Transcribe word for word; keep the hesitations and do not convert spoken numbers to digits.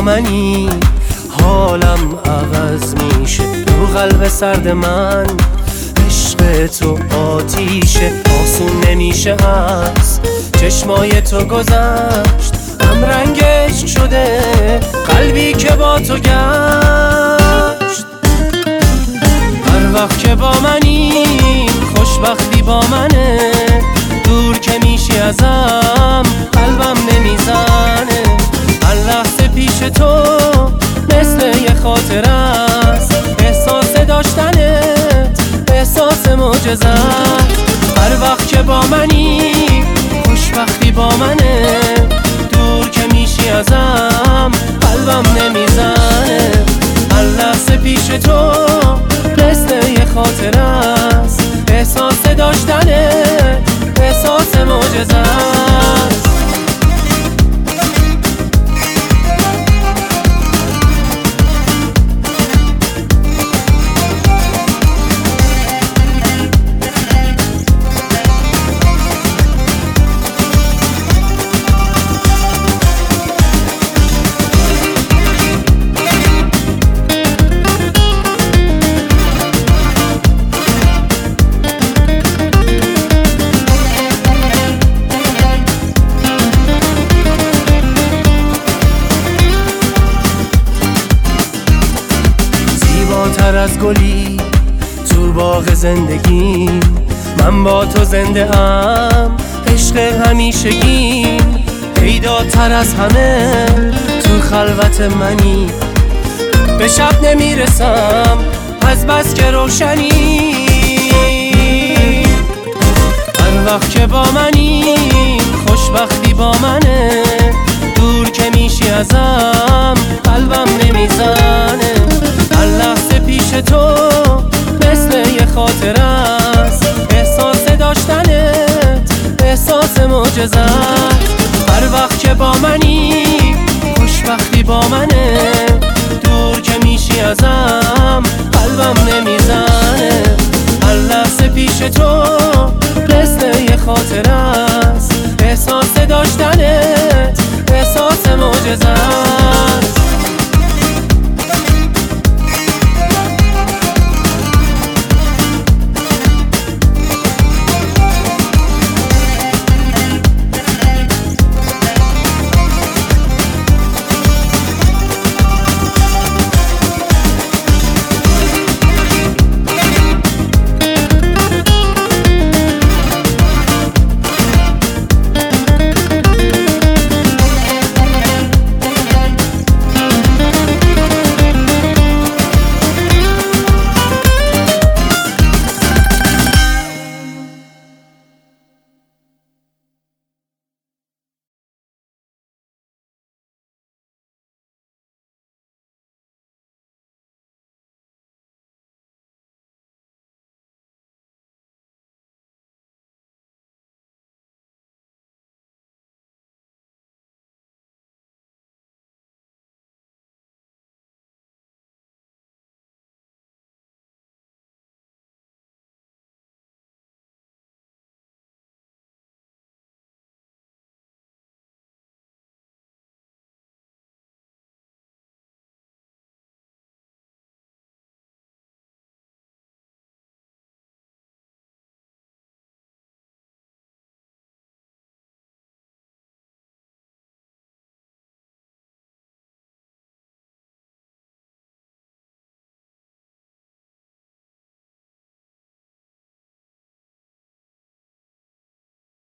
منی حالم عوض میشه رو قلب سرد من. عشق تو آتیشه آسون نمیشه از چشمای تو گذشت هم رنگش شده قلبی که با تو گشت. هر وقت که با منی خوشبختی با منه، دور که میشی ازم قلبم نمیزنه. هر لحظه پیش تو مثل یه خاطر است، احساس داشتنت احساس معجزه است. هر وقت که با منی خوشبختی با منه، دور که میشی ازم قلبم نمیزنه. هر لحظه پیش تو مثل یه خاطر است، احساس داشتنت احساس معجزه است. تر از گلی تو باغ زندگی، من با تو زنده ام عشق همیشگیم. پیداتر از همه تو خلوت منی، به شب نمیرسم از بس که روشنی. هر وقت که با منی خوشبختی با منه، دور که میشی ازم قلبم نمیزنه. هر لحظه پیش تو مثل یه خاطر است، احساس داشتنت احساس معجزه است. هر وقت که با منی خوشبختی با منه، دور که میشی ازم قلبم نمیزنه. هر لحظه پیش تو مثل یه خاطر است، احساس داشتنت احساس معجزه است.